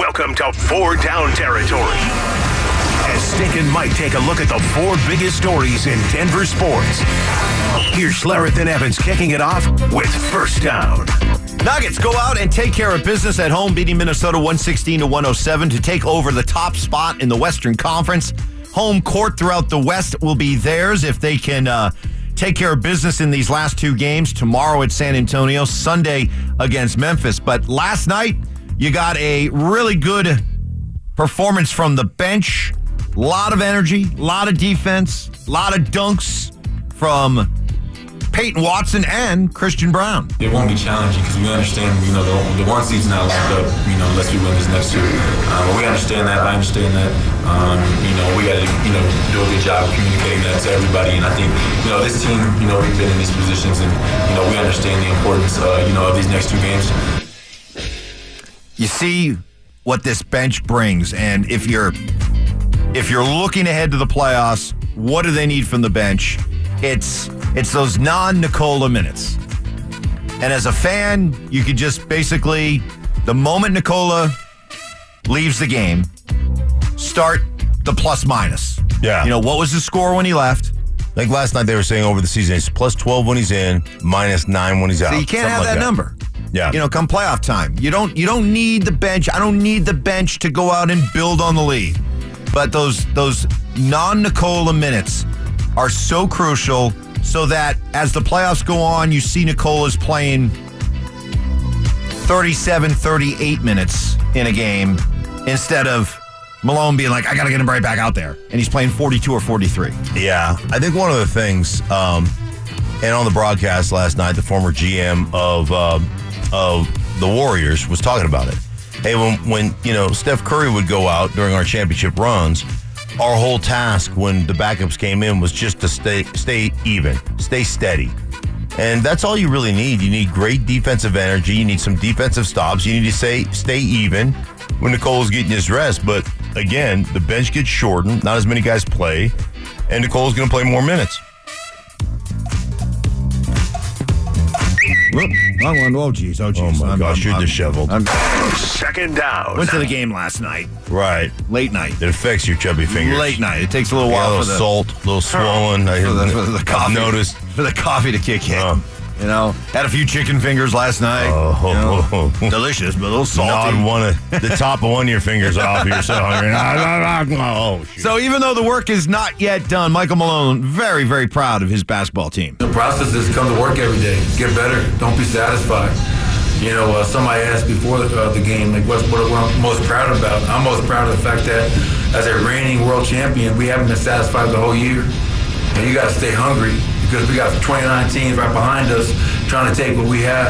Welcome to Four Down Territory. As Stink and Mike take a look at the four biggest stories in Denver sports. Here's Schlereth and Evans kicking it off with First Down. Nuggets go out and take care of business at home, beating Minnesota 116-107 to take over the top spot in the Western Conference. Home court throughout the West will be theirs if they can take care of business in these last two games. Tomorrow at San Antonio, Sunday against Memphis. But last night, you got a really good performance from the bench. A lot of energy, a lot of defense, a lot of dunks from Peyton Watson and Christian Brown. It won't be challenging because we understand, the one seed's not locked up, unless we win this next two. We understand that. I understand that. We got to, do a good job of communicating that to everybody. And I think, this team, we've been in these positions and, we understand the importance, of these next two games. You see what this bench brings, and if you're looking ahead to the playoffs, what do they need from the bench? It's those non-Nikola minutes. And as a fan, you could just basically, the moment Nikola leaves the game, start the plus-minus. Yeah. What was the score when he left? Like last night they were saying over the season, it's plus 12 when he's in, minus 9 when he's out. So you can't have that number. Yeah. Come playoff time. You don't need the bench. I don't need the bench to go out and build on the lead. But those non-Nikola minutes are so crucial so that as the playoffs go on, you see Nikola's playing 37, 38 minutes in a game instead of Malone being like, I got to get him right back out there. And he's playing 42 or 43. Yeah. I think one of the things, and on the broadcast last night, the former GM of the Warriors was talking about it. Hey, when Steph Curry would go out during our championship runs, our whole task when the backups came in was just to stay even, stay steady. And that's all you really need. You need great defensive energy. You need some defensive stops. You need to stay even when Nikola's getting his rest. But again, the bench gets shortened. Not as many guys play. And Nikola's going to play more minutes. Oh, geez. Oh, my gosh, you're disheveled. Second down. Went to the game last night. Right. Late night. It affects your chubby fingers. Late night. It takes a little while a little for the salt, a little swollen. for the coffee. Noticed. For the coffee to kick in. Had a few chicken fingers last night. Delicious, but a little salty. Gnawed the top of one of your fingers off. You're so hungry. Oh, shoot. So even though the work is not yet done, Michael Malone very, very proud of his basketball team. The process is come to work every day, get better, don't be satisfied. Somebody asked before the game, like, what I'm most proud about. I'm most proud of the fact that as a reigning world champion, we haven't been satisfied the whole year. And you got to stay hungry because we got 29 teams right behind us trying to take what we have.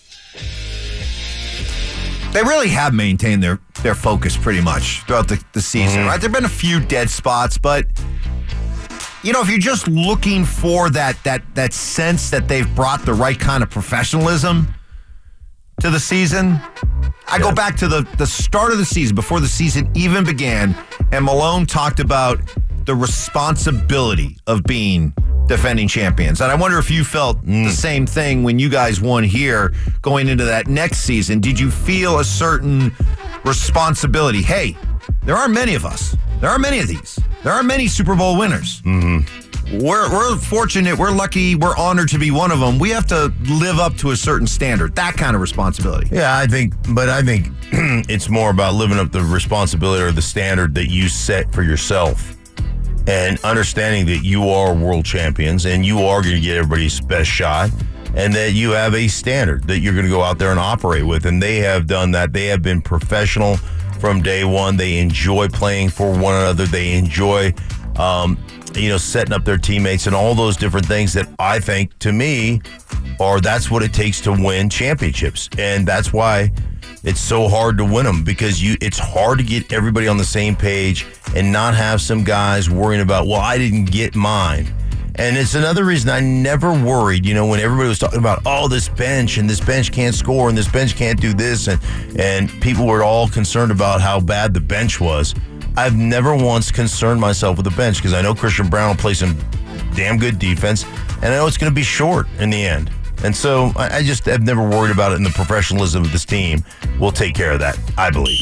They really have maintained their focus pretty much throughout the season, right? There have been a few dead spots, but if you're just looking for that sense that they've brought the right kind of professionalism to the season, I go back to the start of the season, before the season even began, and Malone talked about the responsibility of being defending champions. And I wonder if you felt the same thing when you guys won here going into that next season. Did you feel a certain responsibility? Hey, there aren't many of us. There are many of these. There are many Super Bowl winners. Mm-hmm. We're fortunate. We're lucky. We're honored to be one of them. We have to live up to a certain standard. That kind of responsibility. Yeah, I think it's more about living up to the responsibility or the standard that you set for yourself. And understanding that you are world champions and you are going to get everybody's best shot and that you have a standard that you're going to go out there and operate with. And they have done that. They have been professional from day one. They enjoy playing for one another. They enjoy, setting up their teammates and all those different things that I think, to me, that's what it takes to win championships. And that's why it's so hard to win them, because it's hard to get everybody on the same page and not have some guys worrying about, well, I didn't get mine. And it's another reason I never worried, when everybody was talking about, this bench and this bench can't score and this bench can't do this. And people were all concerned about how bad the bench was. I've never once concerned myself with the bench because I know Christian Brown will play some damn good defense, and I know it's going to be short in the end. And so I just have never worried about it, and the professionalism of this team will take care of that, I believe.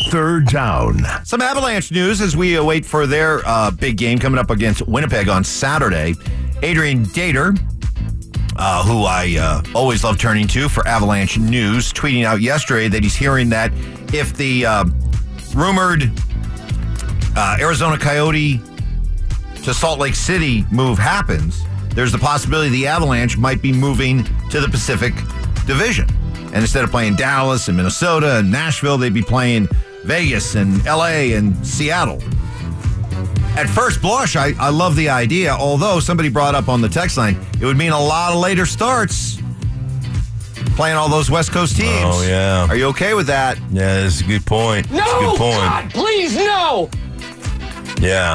Third down. Some Avalanche news as we wait for their big game coming up against Winnipeg on Saturday. Adrian Dater, who I always love turning to for Avalanche news, tweeting out yesterday that he's hearing that if the rumored Arizona Coyote to Salt Lake City move happens, there's the possibility the Avalanche might be moving to the Pacific Division. And instead of playing Dallas and Minnesota and Nashville, they'd be playing Vegas and LA and Seattle. At first blush, I love the idea, although somebody brought up on the text line, it would mean a lot of later starts playing all those West Coast teams. Oh, yeah. Are you okay with that? Yeah, that's a good point. No, that's a good point. God, please, no. Yeah.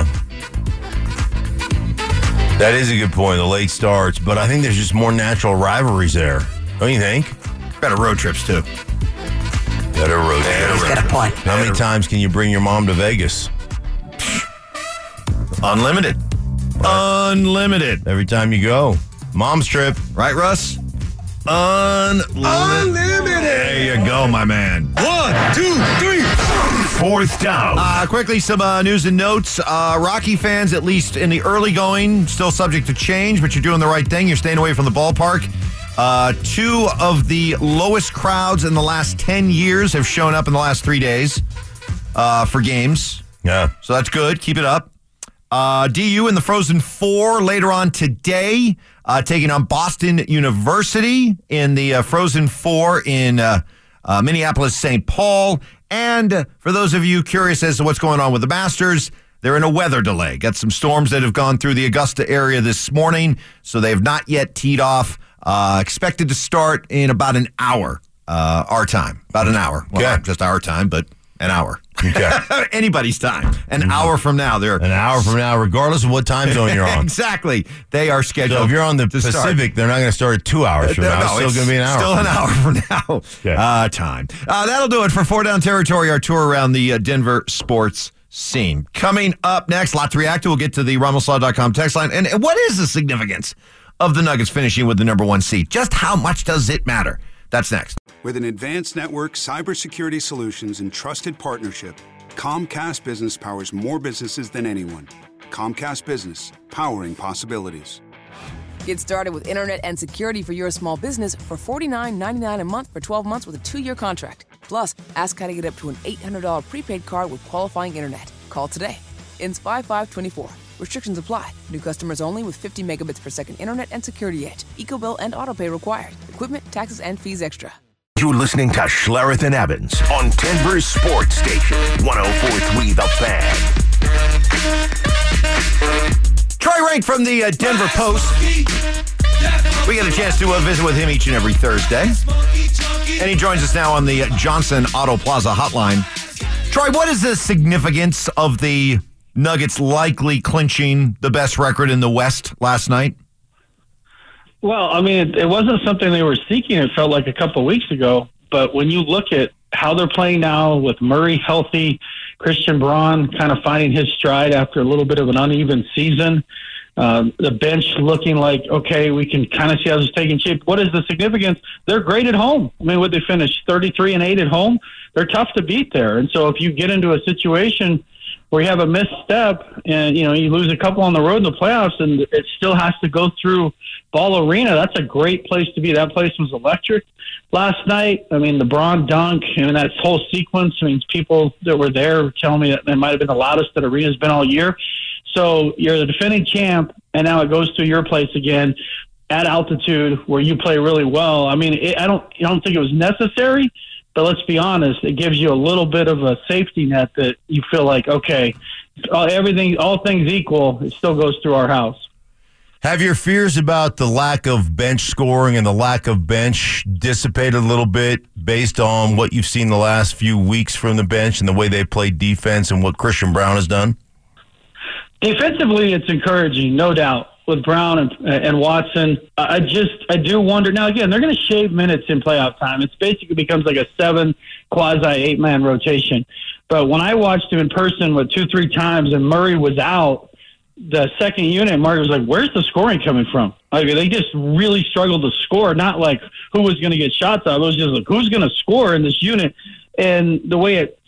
That is a good point, the late starts, but I think there's just more natural rivalries there. Don't you think? Better road trips, too. Better road trips. Got a point. How many times can you bring your mom to Vegas? Unlimited. Unlimited. Every time you go. Mom's trip. Right, Russ? Unlimited. There you go, my man. 1, 2, 3. Fourth down. Quickly, some news and notes. Rocky fans, at least in the early going, still subject to change, but you're doing the right thing. You're staying away from the ballpark. 2 of the lowest crowds in the last 10 years have shown up in the last 3 days for games. Yeah. So that's good. Keep it up. DU in the Frozen Four later on today, taking on Boston University in the Frozen Four in Minneapolis, St. Paul. And for those of you curious as to what's going on with the Masters, they're in a weather delay. Got some storms that have gone through the Augusta area this morning, so they have not yet teed off. Expected to start in about an hour, our time. About an hour. Well, not just our time, but an hour. Okay. Anybody's time. An hour from now. They're an hour from now, regardless of what time zone you're on. Exactly. They are scheduled. So if you're on the Pacific, start. They're not going to start at 2 hours from now. It's still going to be an hour. Still an hour from now. Okay. Time. That'll do it for Four Down Territory, our tour around the Denver sports scene. Coming up next, lot to react to. We'll get to the RumbleSaw.com text line. And what is the significance of the Nuggets finishing with the number 1 seed? Just how much does it matter? That's next. With an advanced network, cybersecurity solutions, and trusted partnership, Comcast Business powers more businesses than anyone. Comcast Business, powering possibilities. Get started with internet and security for your small business for $49.99 a month for 12 months with a 2-year contract. Plus, ask how to get up to an $800 prepaid card with qualifying internet. Call today. Ends 5/5/24. Restrictions apply. New customers only with 50 megabits per second internet and security edge. EcoBill and autopay required. Equipment, taxes, and fees extra. You're listening to Schlereth and Evans on Denver's Sports Station, 104.3 The Fan. Troy Rank from the Denver Post. We get a chance to visit with him each and every Thursday. And he joins us now on the Johnson Auto Plaza hotline. Troy, what is the significance of the Nuggets likely clinching the best record in the West last night? Well, I mean, it wasn't something they were seeking, it felt like a couple of weeks ago. But when you look at how they're playing now with Murray healthy, Christian Braun kind of finding his stride after a little bit of an uneven season, the bench looking like, okay, we can kind of see how this is taking shape. What is the significance? They're great at home. I mean, would they finish 33-8 at home? They're tough to beat there. And so if you get into a situation where you have a misstep and, you lose a couple on the road in the playoffs and it still has to go through Ball Arena, that's a great place to be. That place was electric last night. I mean, the Braun dunk and that whole sequence, I mean, people that were there were telling me that it might have been the loudest that arena's been all year. So you're the defending champ, and now it goes to your place again at altitude where you play really well. I mean, I don't think it was necessary, but let's be honest, it gives you a little bit of a safety net that you feel like, okay, all things equal, it still goes through our house. Have your fears about the lack of bench scoring and the lack of bench dissipated a little bit based on what you've seen the last few weeks from the bench and the way they played defense and what Christian Braun has done? Defensively, it's encouraging, no doubt, with Brown and Watson. I do wonder. Now, again, they're going to shave minutes in playoff time. It basically becomes like a 7 quasi-8-man rotation. But when I watched him in person with 2-3 times and Murray was out, the second unit, Murray was like, where's the scoring coming from? Like, they just really struggled to score, not like who was going to get shots out. It was just like, who's going to score in this unit? And the way it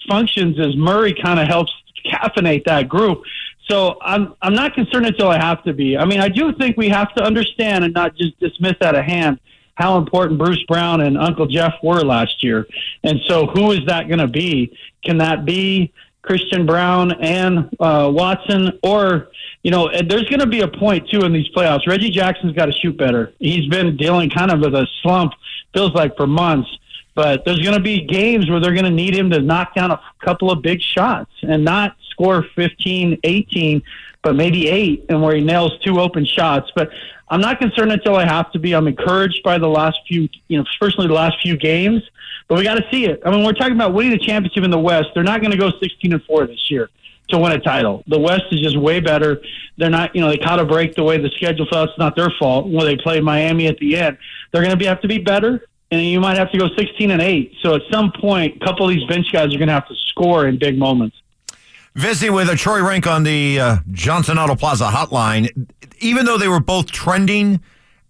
functions is Murray kind of helps caffeinate that group. So I'm not concerned until I have to be. I mean, I do think we have to understand and not just dismiss out of hand how important Bruce Brown and Uncle Jeff were last year. And so who is that going to be? Can that be Christian Brown and Watson? Or, there's going to be a point, too, in these playoffs. Reggie Jackson's got to shoot better. He's been dealing kind of with a slump, feels like, for months. But there's going to be games where they're going to need him to knock down a couple of big shots and not score 15, 18, but maybe 8, and where he nails 2 open shots. But I'm not concerned until I have to be. I'm encouraged by the last few, especially the last few games. But we got to see it. I mean, we're talking about winning the championship in the West. They're not going to go 16-4 this year to win a title. The West is just way better. They're not, they caught a break the way the schedule fell. It's not their fault. They played Miami at the end. They're going to have to be better. And you might have to go 16-8. So at some point, a couple of these bench guys are going to have to score in big moments. Visiting with Troy Rink on the Johnson Auto Plaza hotline. Even though they were both trending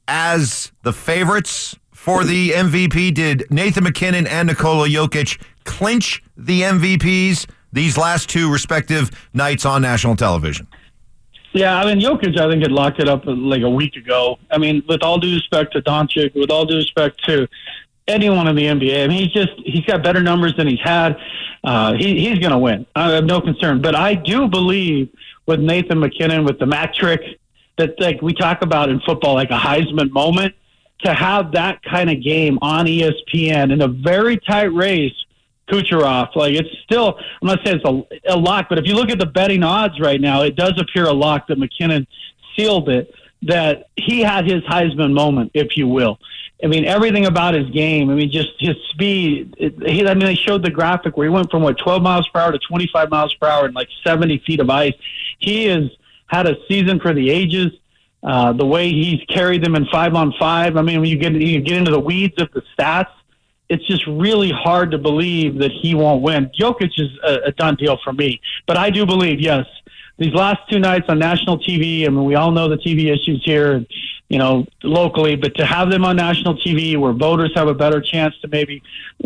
as the favorites for the MVP, did Nathan MacKinnon and Nikola Jokic clinch the MVPs these last 2 respective nights on national television? Yeah, I mean, Jokic, I think, had locked it up like a week ago. I mean, with all due respect to Doncic, with all due respect to anyone in the NBA, I mean, he's got better numbers than he's had. He's going to win. I have no concern. But I do believe with Nathan MacKinnon, with the Mac trick, that like we talk about in football, like a Heisman moment, to have that kind of game on ESPN in a very tight race, Kucherov, like it's still, I'm not saying it's a lock, but if you look at the betting odds right now, it does appear a lock that MacKinnon sealed it, that he had his Heisman moment, if you will. I mean, everything about his game, I mean, just his speed. They showed the graphic where he went from, 12 miles per hour to 25 miles per hour in like 70 feet of ice. He has had a season for the ages. The way he's carried them in 5-on-5. I mean, when you get into the weeds of the stats, it's just really hard to believe that he won't win. Jokic is a done deal for me. But I do believe, yes, these last 2 nights on national TV, I mean, we all know the TV issues here, locally, but to have them on national TV where voters have a better chance to maybe,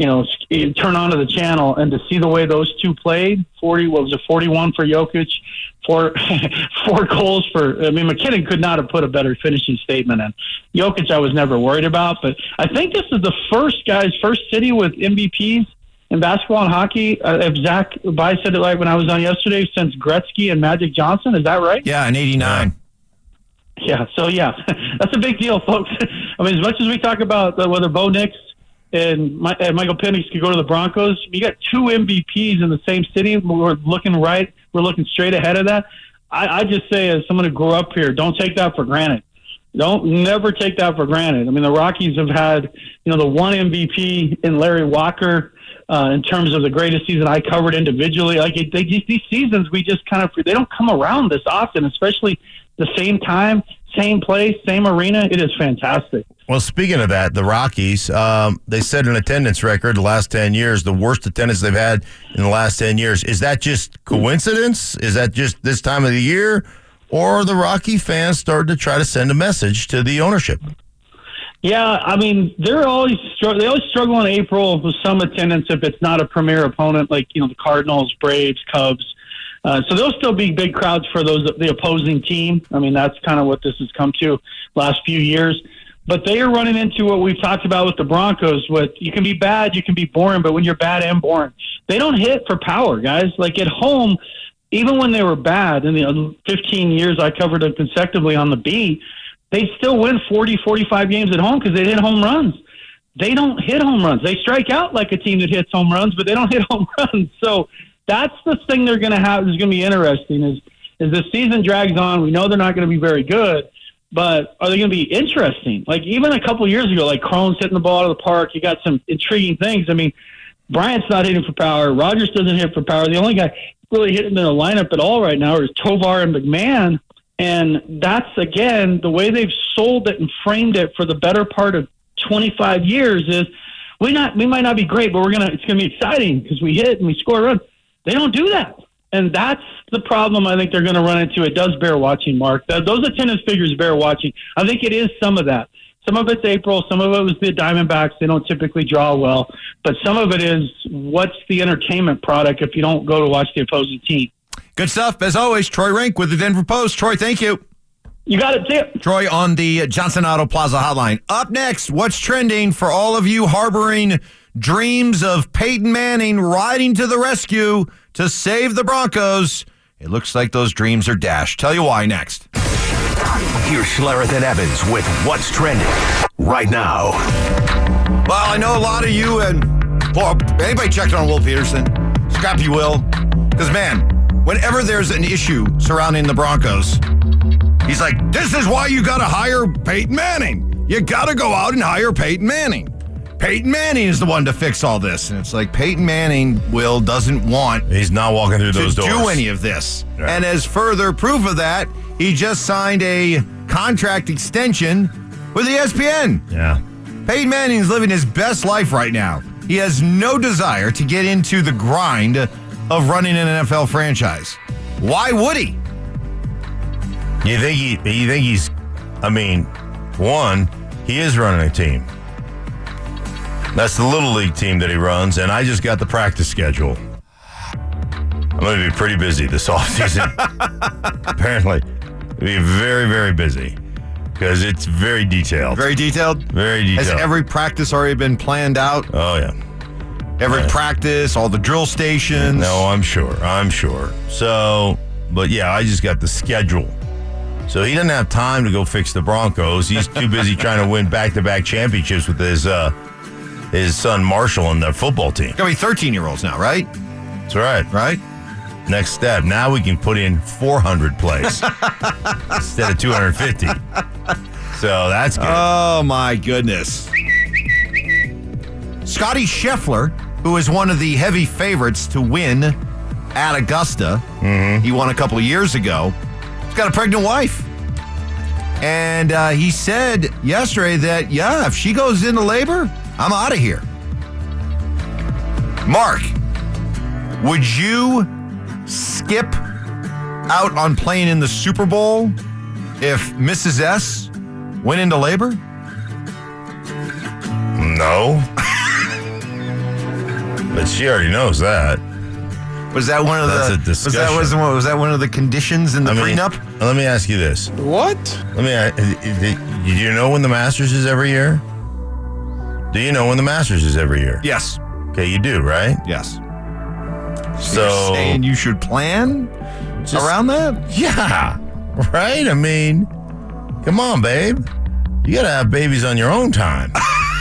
turn onto the channel and to see the way those 2 played, 41 for Jokic, 4 goals for, MacKinnon could not have put a better finishing statement in. Jokic I was never worried about, but I think this is the first city with MVPs in basketball and hockey. If Zach Bai said it right when I was on yesterday, since Gretzky and Magic Johnson, is that right? Yeah, in 89. Yeah, so that's a big deal, folks. I mean, as much as we talk about whether Bo Nix and Michael Penix could go to the Broncos, you got 2 MVPs in the same city. We're looking straight ahead of that. I just say, as someone who grew up here, don't take that for granted. Never take that for granted. I mean, the Rockies have had, the 1 MVP in Larry Walker in terms of the greatest season I covered individually. Like these seasons, we just they don't come around this often, especially the same time, same place, same arena. It is fantastic. Well, speaking of that, the Rockies, they set an attendance record the last 10 years, the worst attendance they've had in the last 10 years. Is that just coincidence? Is that just this time of the year? Or are the Rocky fans starting to try to send a message to the ownership? Yeah, I mean, they always struggle in April with some attendance if it's not a premier opponent like, the Cardinals, Braves, Cubs. So there'll still be big crowds for the opposing team. I mean, that's kind of what this has come to last few years. But they are running into what we've talked about with the Broncos. You can be bad, you can be boring, but when you're bad and boring, they don't hit for power, guys. Like at home, even when they were bad in the 15 years I covered them consecutively on the beat, they still win 40, 45 games at home because they hit home runs. They don't hit home runs. They strike out like a team that hits home runs, but they don't hit home runs. So that's the thing they're going to have is going to be interesting is the season drags on. We know they're not going to be very good, but are they going to be interesting? Like even a couple of years ago, like Crohn's hitting the ball out of the park. You got some intriguing things. I mean, Bryant's not hitting for power. Rogers doesn't hit for power. The only guy really hitting in the lineup at all right now is Tovar and McMahon. And that's, again, the way they've sold it and framed it for the better part of 25 years is we might not be great, but it's going to be exciting because we hit and we score a run. They don't do that. And that's the problem I think they're going to run into. It does bear watching, Mark. Those attendance figures bear watching. I think it is some of that. Some of it's April. Some of it was the Diamondbacks. They don't typically draw well. But some of it is what's the entertainment product if you don't go to watch the opposing team. Good stuff. As always, Troy Rink with the Denver Post. Troy, thank you. You got it, too. Troy on the Johnson Auto Plaza hotline. Up next, what's trending for all of you harboring dreams of Peyton Manning riding to the rescue to save the Broncos? It looks like those dreams are dashed. Tell you why next. Here's Schlereth and Evans with What's Trending right now. Well, I know a lot of you and anybody checked on Will Peterson? Scrappy Will. Because, man, whenever there's an issue surrounding the Broncos, he's like, this is why you got to hire Peyton Manning. You got to go out and hire Peyton Manning. Peyton Manning is the one to fix all this. And it's like Peyton Manning, Will, doesn't want He's not walking through those doors to do any of this. Right. And as further proof of that, he just signed a contract extension with ESPN. Yeah. Peyton Manning is living his best life right now. He has no desire to get into the grind of running an NFL franchise. Why would he? You think he's, I mean, one, he is running a team. That's the Little League team that he runs, and I just got the practice schedule. I'm going to be pretty busy this offseason. Apparently. Be very, very busy because it's very detailed. Very detailed? Very detailed. Has every practice already been planned out? Oh, yeah. Every practice, all the drill stations? No, I'm sure. So, but yeah, I just got the schedule. So he doesn't have time to go fix the Broncos. He's too busy trying to win back-to-back championships with his son Marshall and their football team. Gonna be 13-year-olds now, right? That's right. Right? Next step. Now we can put in 400 plays instead of 250. So that's good. Oh, my goodness. Scotty Scheffler, who is one of the heavy favorites to win at Augusta, he won a couple of years ago. He's got a pregnant wife. And he said yesterday that, yeah, if she goes into labor, I'm out of here. Mark, would you skip out on playing in the Super Bowl if Mrs. S went into labor? No. But she already knows that. Was that one of That's the a discussion. was that one of the conditions in the prenup? Let me ask you this. What? Do you know when the Masters is every year? Do you know when the Masters is every year? Yes. Okay, you do, right? Yes. So you're saying you should plan around that? Yeah. Right? I mean, come on, babe. You got to have babies on your own time.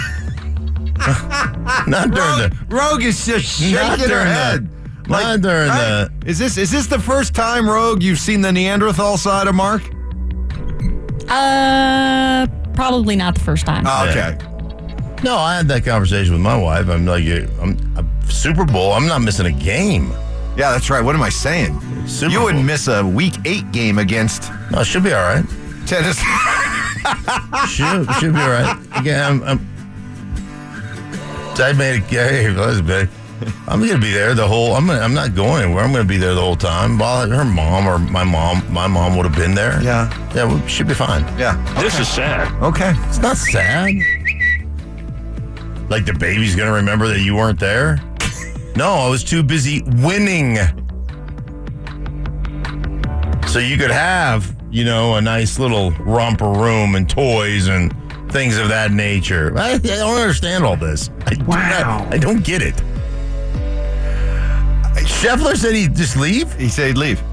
Not during the Rogue is just shaking her head. Not during the. Is this the first time, Rogue, you've seen the Neanderthal side of Mark? Probably not the first time. Oh, okay. No, I had that conversation with my wife. I'm like, Super Bowl. I'm not missing a game. Yeah, that's right. What am I saying? Super You wouldn't Bowl. miss a Week 8 game against No, it should be all right. Tennessee. should be all right. Again, I made a game. I'm going to be there the whole. I'm not going anywhere. I'm going to be there the whole time. While her mom or my mom would have been there. Yeah. We should be fine. Yeah. This is sad. Okay. It's not sad. Like the baby's going to remember that you weren't there? No, I was too busy winning. So you could have, a nice little romper room and toys and things of that nature. I don't understand all this. I don't get it. Scheffler said he'd just leave? He said he'd leave.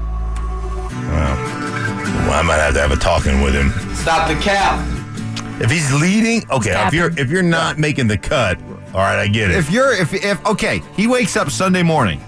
Well, I might have to have a talking with him. Stop the cap. If he's leading, okay. If you're not making the cut, all right, I get it. If okay, he wakes up Sunday morning,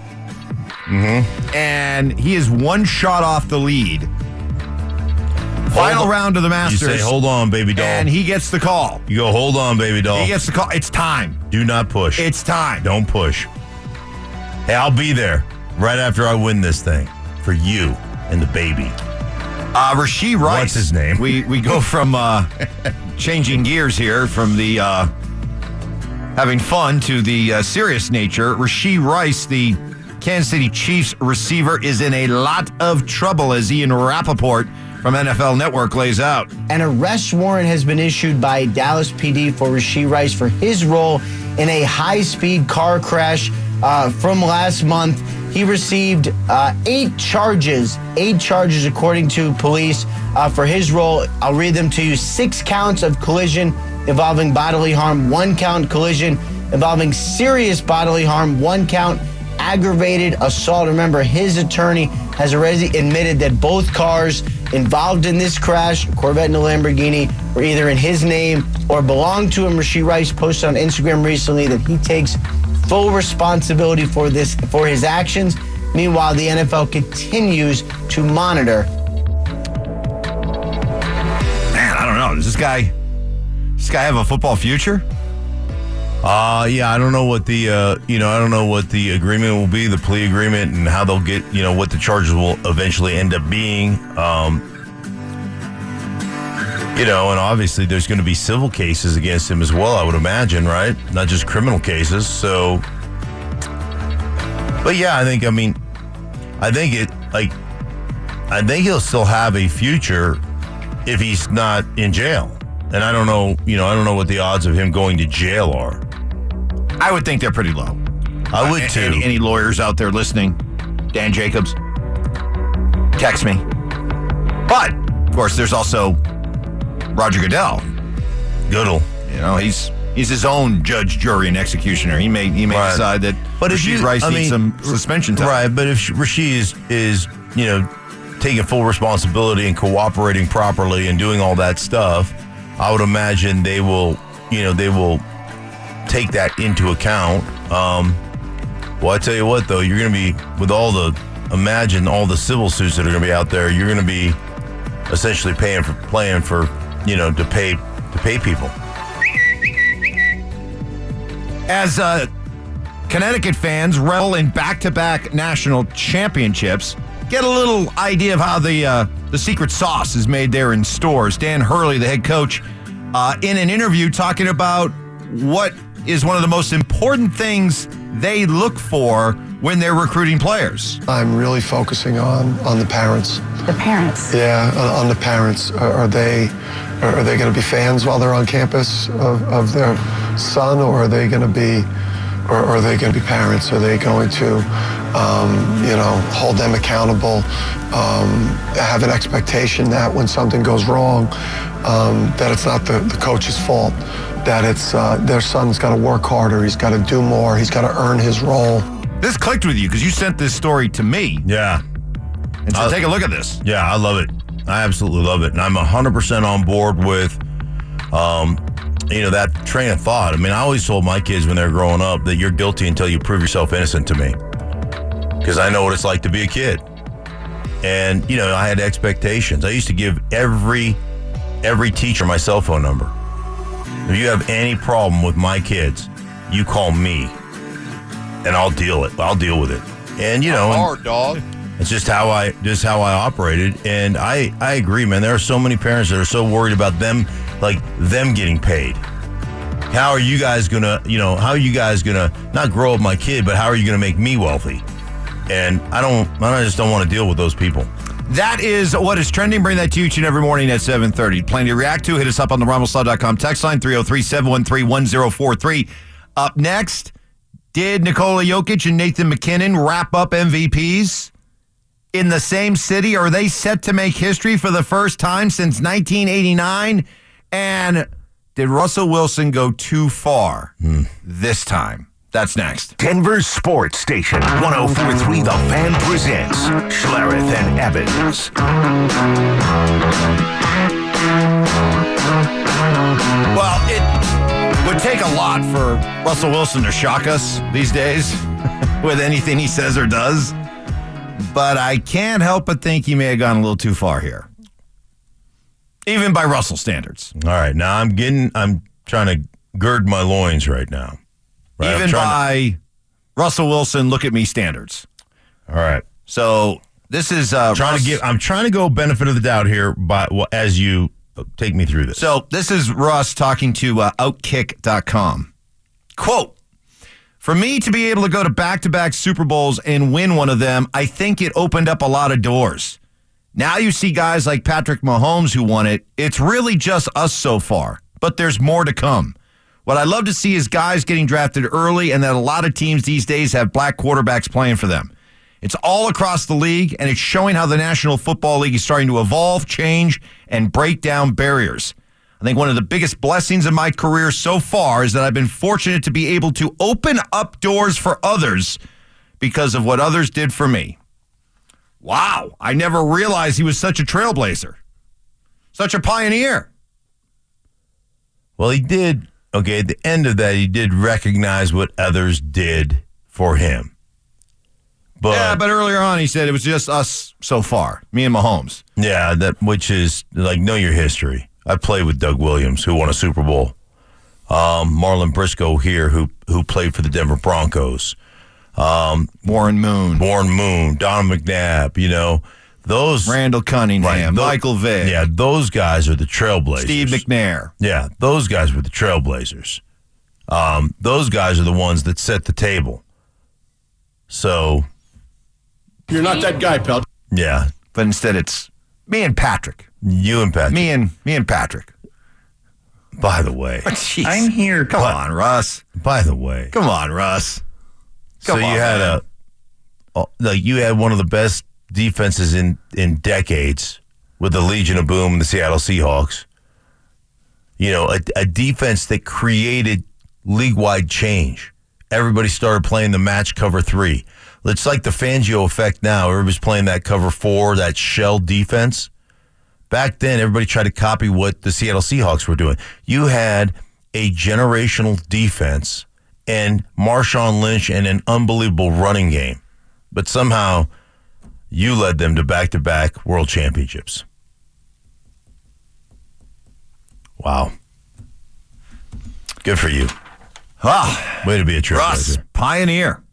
and he is one shot off the lead. Final round of the Masters. You say, hold on, baby doll. And he gets the call. You go, hold on, baby doll. He gets the call. It's time. Do not push. It's time. Don't push. Hey, I'll be there right after I win this thing for you and the baby. Rashee Rice. What's his name? We go from changing gears here from the having fun to the serious nature. Rashee Rice, the Kansas City Chiefs receiver, is in a lot of trouble as Ian Rappaport from NFL Network lays out. An arrest warrant has been issued by Dallas PD for Rashee Rice for his role in a high-speed car crash from last month. He received 8 charges according to police for his role. I'll read them to you. 6 counts of collision involving bodily harm, 1 count collision involving serious bodily harm, 1 count aggravated assault. Remember, his attorney has already admitted that both cars involved in this crash, a Corvette and a Lamborghini, were either in his name or belonged to him. Rashee Rice posted on Instagram recently that he takes full responsibility for his actions. Meanwhile, the NFL continues to monitor. Man, I don't know. Does this guy have a football future? Yeah, I don't know what the I don't know what the agreement will be, the plea agreement, and how they'll get, what the charges will eventually end up being. And obviously there's going to be civil cases against him as well, I would imagine, right? Not just criminal cases. So, but yeah, I think he'll still have a future if he's not in jail. And I don't know what the odds of him going to jail are. I would think they're pretty low. I would too. Any lawyers out there listening? Dan Jacobs, text me. But, of course, there's also Roger Goodell. He's his own judge, jury, and executioner. He may decide that Rashee Rice needs some suspension time. Right, but if Rashee is taking full responsibility and cooperating properly and doing all that stuff, I would imagine they will take that into account. Well, I tell you what, though, you're going to be all the civil suits that are going to be out there. You're going to be essentially paying for to pay people. As Connecticut fans revel in back-to-back national championships, get a little idea of how the secret sauce is made there in stores. Dan Hurley, the head coach, in an interview talking about what is one of the most important things they look for when they're recruiting players. I'm really focusing on the parents. The parents? Yeah, on the parents. Are they going to be fans while they're on campus of their son, or are they going to be parents? Are they going to hold them accountable, have an expectation that when something goes wrong, that it's not the coach's fault, that it's their son's got to work harder, he's got to do more, he's got to earn his role. This clicked with you because you sent this story to me. Yeah. And so take a look at this. Yeah, I love it. I absolutely love it. And I'm 100% on board with, that train of thought. I mean, I always told my kids when they were growing up that you're guilty until you prove yourself innocent to me. Because I know what it's like to be a kid. And, I had expectations. I used to give every teacher my cell phone number. If you have any problem with my kids, you call me. And I'll deal with it. And, hard, dog. It's just how I operated. And I agree, man. There are so many parents that are so worried about them getting paid. How are you guys gonna not grow up my kid, but how are you gonna make me wealthy? And I just don't want to deal with those people. That is what is trending. Bring that to you each and every morning at 7:30. Plenty to react to. Hit us up on the RumbleSlaw.com text line, 303-713-1043. Up next, did Nikola Jokic and Nathan McKinnon wrap up MVPs in the same city? Are they set to make history for the first time since 1989? And did Russell Wilson go too far this time? That's next. Denver's sports station, 104.3 The Fan presents Schlereth and Evans. Well, it would take a lot for Russell Wilson to shock us these days with anything he says or does. But I can't help but think he may have gone a little too far here. Even by Russell standards. All right. Now I'm trying to gird my loins right now. Right? Even by Russell Wilson, look at me standards. All right. So this is I'm trying to go benefit of the doubt here as you take me through this. So this is Russ talking to Outkick.com. Quote, for me to be able to go to back-to-back Super Bowls and win one of them, I think it opened up a lot of doors. Now you see guys like Patrick Mahomes who won it. It's really just us so far, but there's more to come. What I love to see is guys getting drafted early and that a lot of teams these days have black quarterbacks playing for them. It's all across the league, and it's showing how the National Football League is starting to evolve, change, and break down barriers. I think one of the biggest blessings of my career so far is that I've been fortunate to be able to open up doors for others because of what others did for me. Wow, I never realized he was such a trailblazer, such a pioneer. Well, he did. Okay, at the end of that, he did recognize what others did for him. But earlier on, he said it was just us so far, me and Mahomes. Yeah, which is like, know your history. I played with Doug Williams, who won a Super Bowl. Marlon Briscoe here, who played for the Denver Broncos. Warren Moon, Don McNabb, those Randall Cunningham, Michael Vick. Yeah, those guys are the trailblazers. Steve McNair. Yeah, those guys were the trailblazers. Those guys are the ones that set the table. So you're not that guy, pal. Yeah, but instead it's me and Patrick. You and Patrick. Me and Patrick. By the way, I'm here. Come on, Russ. By the way, come on, Russ. So you had you had one of the best defenses in decades with the Legion of Boom and the Seattle Seahawks. A defense that created league-wide change. Everybody started playing the match cover 3. It's like the Fangio effect now. Everybody's playing that cover 4, that shell defense. Back then, everybody tried to copy what the Seattle Seahawks were doing. You had a generational defense and Marshawn Lynch and an unbelievable running game. But somehow, you led them to back-to-back world championships. Wow. Good for you. Way to be a trailblazer. Russ, pioneer.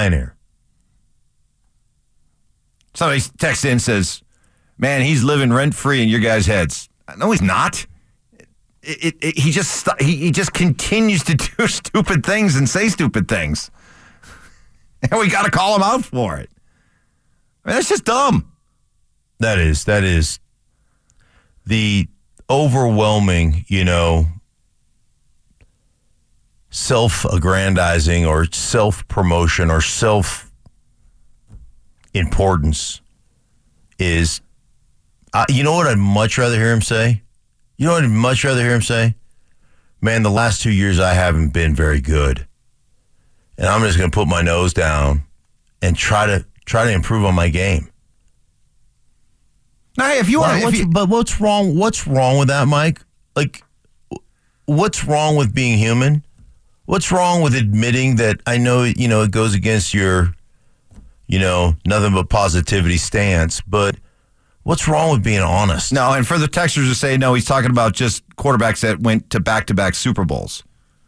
Somebody texts in and says, man, he's living rent-free in your guys' heads. No, he's not. He just continues to do stupid things and say stupid things. And we got to call him out for it. I mean, that's just dumb. That is the overwhelming, self-aggrandizing or self-promotion or self-importance is, you know what I'd much rather hear him say? Man, the last 2 years I haven't been very good. And I'm just going to put my nose down and try to improve on my game. Now, if you want, but what's wrong? What's wrong with that, Mike? Like, what's wrong with being human? What's wrong with admitting that I know, it goes against your, nothing but positivity stance, but what's wrong with being honest? No, and for the texters to say, no, he's talking about just quarterbacks that went to back-to-back Super Bowls.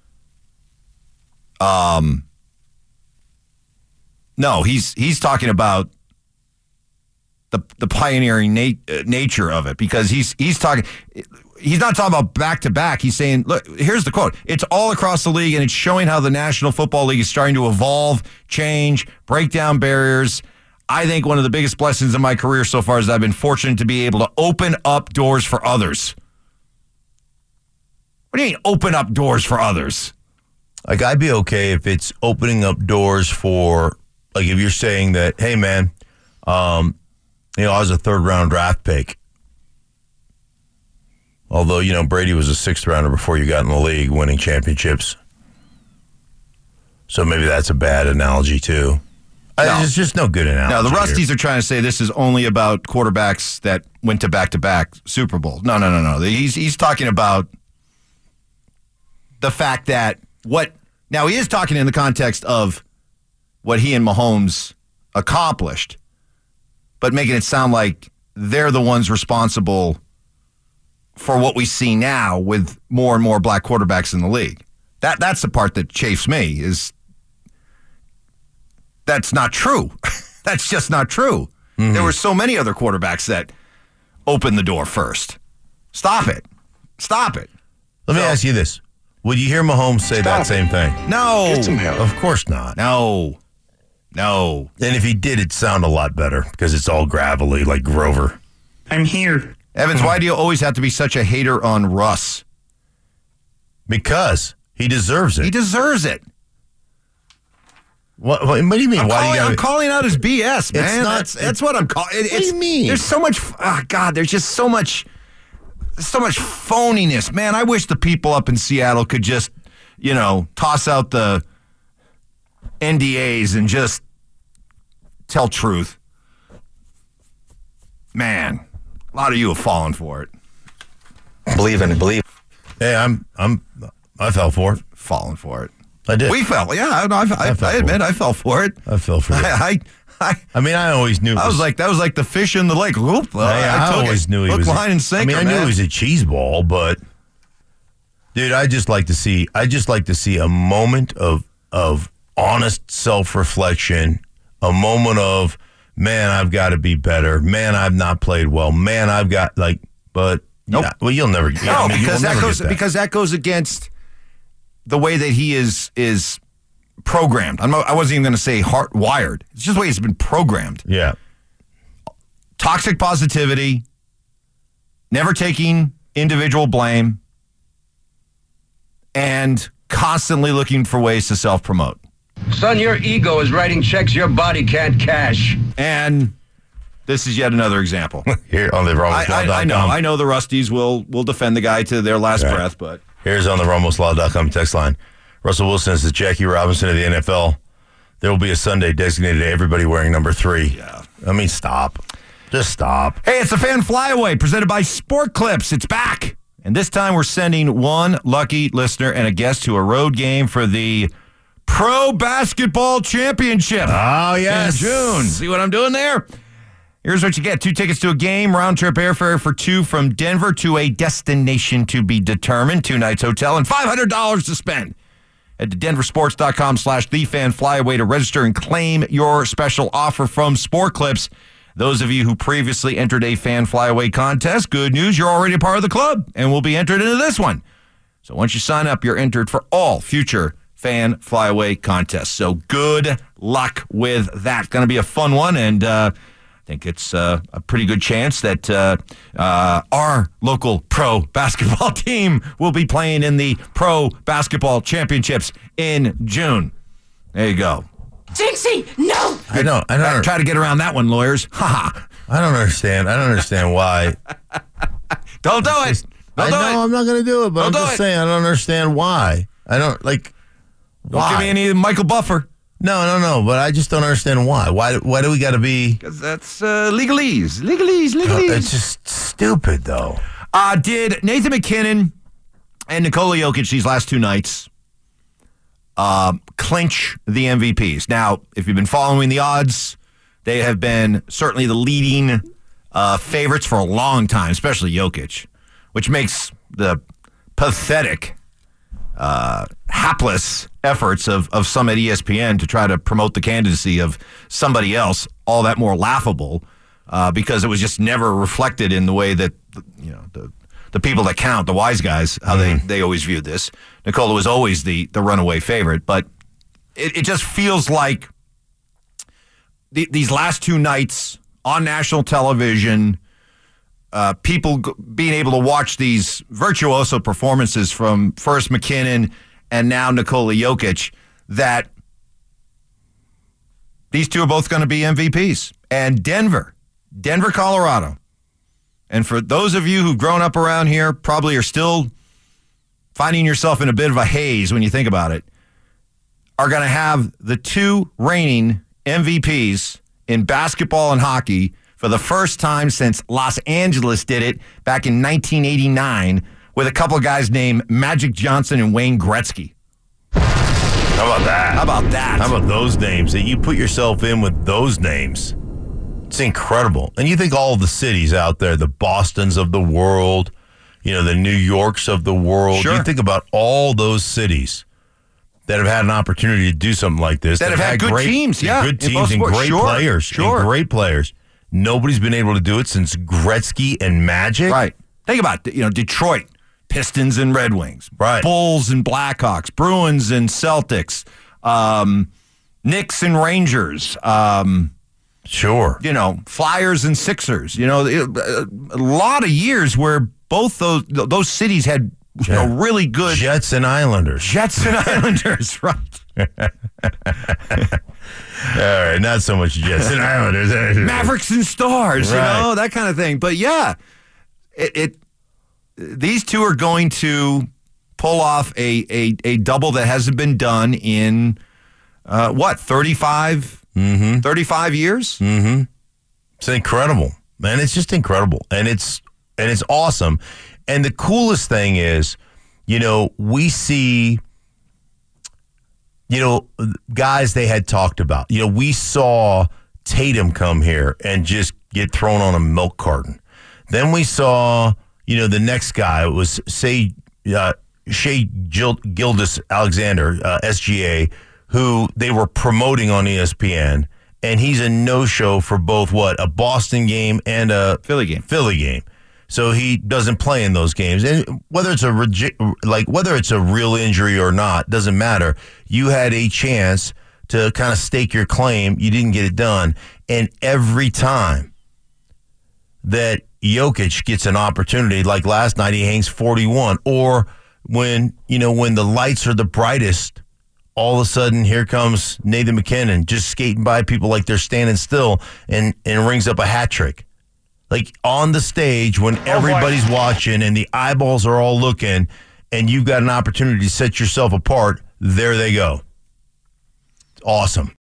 No, he's talking about the pioneering nature of it, because he's not talking about back-to-back. He's saying, look, here's the quote. It's all across the league, and it's showing how the National Football League is starting to evolve, change, break down barriers. I think one of the biggest blessings in my career so far is that I've been fortunate to be able to open up doors for others. What do you mean, open up doors for others? Like, I'd be okay if it's opening up doors for, like, if you're saying that, hey, man, I was a third-round draft pick. Although, Brady was a sixth-rounder before you got in the league, winning championships. So maybe that's a bad analogy, too. No. It's just no good analogy. No, the Rusties are trying to say this is only about quarterbacks that went to back-to-back Super Bowls. No. He's talking about the fact that now he is talking in the context of what he and Mahomes accomplished, but making it sound like they're the ones responsible for what we see now with more and more black quarterbacks in the league. That's the part that chafes me, is that's not true. That's just not true. Mm-hmm. There were so many other quarterbacks that opened the door first. Stop it. Let me ask you this. Would you hear Mahomes say that same thing? No. Get some help. Of course not. No. And if he did, it'd sound a lot better because it's all gravelly like Grover. I'm here. Evans, why do you always have to be such a hater on Russ? Because he deserves it. He deserves it. What do you mean? I'm calling out his BS, man. That's what I'm calling. What do you mean? There's so much. God, there's just so much phoniness, man. I wish the people up in Seattle could just, toss out the NDAs and just tell truth. Man, a lot of you have fallen for it. Believe in it. Believe. Hey, I fell for it. Fallen for it. I did. We fell. Yeah, I admit I fell for it. I fell for it. I always knew. That was like the fish in the lake. Whoop, I always knew he was line and sinker. I knew he was a cheese ball, but dude, I just like to see a moment of honest self-reflection, a moment of, man, I've got to be better. Man, I've not played well. Man, I've got but nope. Yeah, well, you'll never. No, because that goes against the way that he is programmed. I wasn't even going to say wired. It's just the way he's been programmed. Yeah. Toxic positivity, never taking individual blame, and constantly looking for ways to self-promote. Son, your ego is writing checks your body can't cash. And this is yet another example. Here on the RumbleSlaw.com. I know the Rusties will defend the guy to their last breath, but here's on the RumbleSlaw.com text line. Russell Wilson is the Jackie Robinson of the NFL. There will be a Sunday designated to everybody wearing number 3. Yeah. I mean, stop. Just stop. Hey, it's the Fan Flyaway presented by Sport Clips. It's back. And this time we're sending one lucky listener and a guest to a road game for the Pro Basketball Championship. Oh, yes. In June. See what I'm doing there? Here's what you get. 2 tickets to a game, round-trip airfare for 2 from Denver to a destination to be determined, 2 nights hotel, and $500 to spend. Head to denversports.com/thefanflyaway to register and claim your special offer from Sport Clips. Those of you who previously entered a Fan Flyaway contest, good news, you're already a part of the club and will be entered into this one. So once you sign up, you're entered for all future Fan Flyaway contests. So good luck with that. It's going to be a fun one, and I think it's a pretty good chance that our local pro basketball team will be playing in the Pro Basketball Championships in June. There you go. Jinxie, no! I don't try to get around that one, lawyers. Ha! I don't understand why. Don't do it. I'm not going to do it, but I'm just saying I don't understand why. I don't like. Don't give me any Michael Buffer. No, but I just don't understand why. Why do we got to be? Because that's legalese. It's just stupid, though. Did Nathan McKinnon and Nikola Jokic these last 2 nights clinch the MVPs? Now, if you've been following the odds, they have been certainly the leading favorites for a long time, especially Jokic, which makes the pathetic, hapless efforts of some at ESPN to try to promote the candidacy of somebody else all that more laughable, because it was just never reflected in the way that the people that count, the wise guys, how they always viewed this. Nikola was always the runaway favorite, but it just feels like these last 2 nights on national television, people being able to watch these virtuoso performances from first McKinnon and now Nikola Jokic, that these 2 are both going to be MVPs. And Denver, Colorado, and for those of you who've grown up around here, probably are still finding yourself in a bit of a haze when you think about it, are going to have the 2 reigning MVPs in basketball and hockey for the first time since Los Angeles did it back in 1989 with a couple of guys named Magic Johnson and Wayne Gretzky. How about that? How about those names? That you put yourself in with those names. It's incredible. And you think all the cities out there, the Bostons of the world, the New Yorks of the world. Sure. You think about all those cities that have had an opportunity to do something like this. That have had good teams, Good teams and great players. Sure. And great players. Nobody's been able to do it since Gretzky and Magic. Right. Think about Detroit, Pistons and Red Wings. Right. Bulls and Blackhawks, Bruins and Celtics, Knicks and Rangers. Sure. Flyers and Sixers. A lot of years where both those cities had really good Jets and Islanders. Right. All right, not so much Jets and Islanders. Mavericks and Stars, Right. that kind of thing. But yeah, these two are going to pull off a double that hasn't been done in 35 years? Mm-hmm. It's incredible, man. It's just incredible. And it's awesome. And the coolest thing is, we see, guys they had talked about. We saw Tatum come here and just get thrown on a milk carton. Then we saw, the next guy was, Shai Gilgeous-Alexander, SGA, who they were promoting on ESPN, and he's a no-show for both a Boston game and a Philly game. So he doesn't play in those games. And whether it's a real injury or not, doesn't matter. You had a chance to kind of stake your claim. You didn't get it done. And every time that Jokic gets an opportunity, like last night, he hangs 41, or when the lights are the brightest, all of a sudden here comes Nathan McKinnon just skating by people like they're standing still and rings up a hat trick. Like on the stage when everybody's watching and the eyeballs are all looking and you've got an opportunity to set yourself apart, there they go. It's awesome.